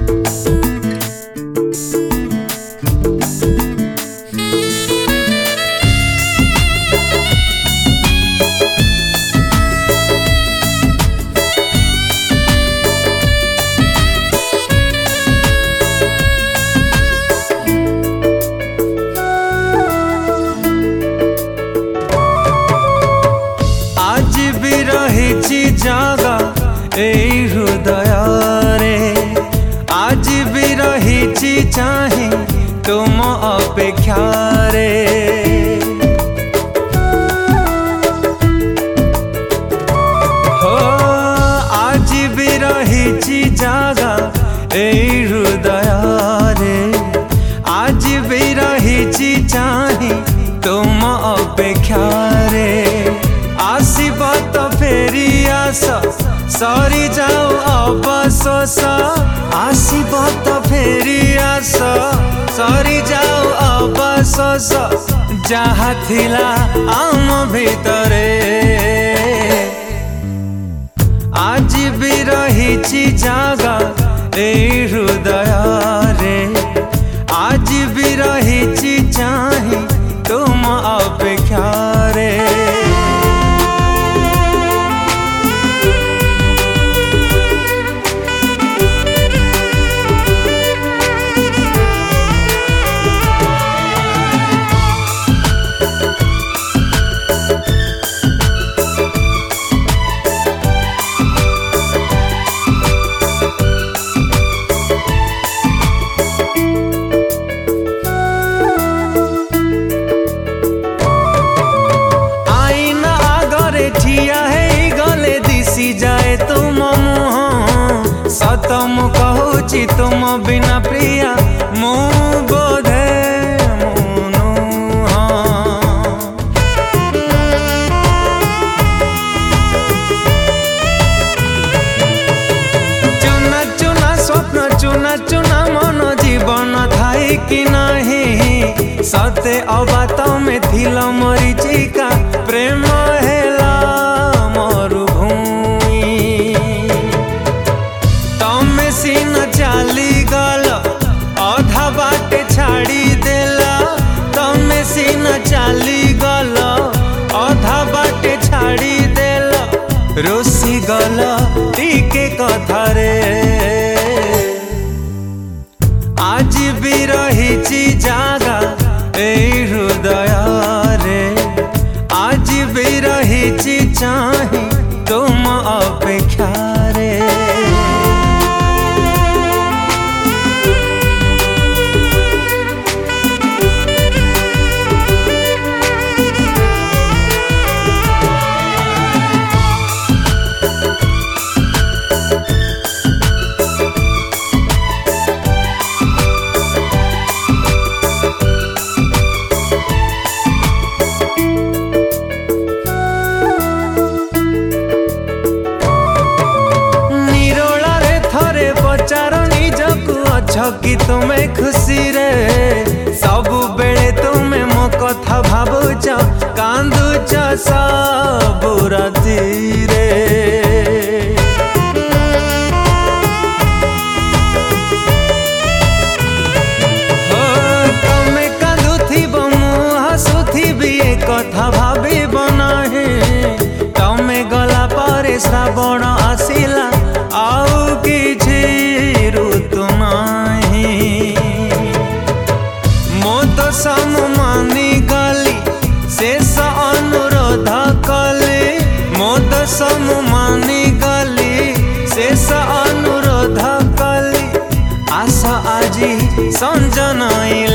जागा ए हृदय रे आज भी रही चाहे तुम अपेक्षा रे। हो आज भी रही जागा ए हृदय रे आज भी रही चाहे तुम अपेक्षा रे। आसीब तो फेरी आस सरी जाओ अवशोष आसीब तो फेरी आस सरी जाओ अवशोष जहाँ थिला आम भितरे आज भी रही जागा ए हृदय रे आज भी रही चाहे तुम अपेक्षा रे। जाए तुम मुह सतम कहूची तुम बिना प्रिया मु बोधे चुना चुना स्वप्न चुना चुना मन जीवन थाई कि नहीं सते अबात में थिल मरीचिका प्रेम हेला सीन चाली गल अधा बाटे छाड़ी देला तमे सीन चाली गल अधा बाटे छाड़ी देला रोसी गल टीके कथा रे आज भी रही जागा ए हृदय रे आज भी रही चाहे तुम अपेक्षा रे। कि तुम्हें खुशी रे सबु बेले तुम्हें मो कथा भावुच कांदुच सबु राति रे हो तमे कांदुथिब मु हसुथिबी ए कथा भाबिब नाही तमे गला परे श्रावण आसिला आउ किछि ऋतु सम मानी गली शेष अनुरोध कली मोद सम मानी गली शेष अनुरोध कली आस आजी संजनाई